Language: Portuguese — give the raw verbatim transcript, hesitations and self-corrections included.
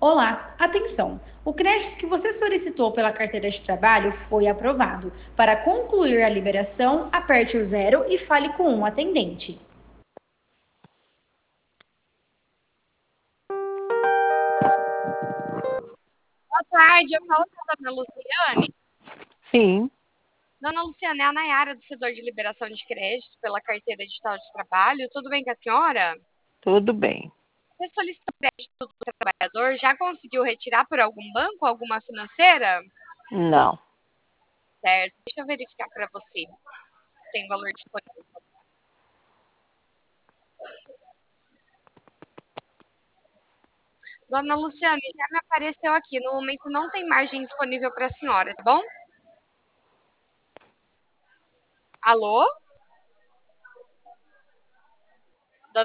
Olá, atenção! O crédito que você solicitou pela carteira de trabalho foi aprovado. Para concluir a liberação, aperte o zero e fale com um atendente. Boa tarde, eu falo com a dona Luciane. Sim, Dona Luciane, é a Nayara do setor de liberação de crédito pela carteira digital de trabalho. Tudo bem com a senhora? tudo bem. Você solicitou crédito do trabalhador, já conseguiu retirar por algum banco, alguma financeira? Não. Certo, deixa eu verificar para você se tem valor disponível. Dona Luciane, já me apareceu aqui. No momento não tem margem disponível para a senhora, tá bom? Alô?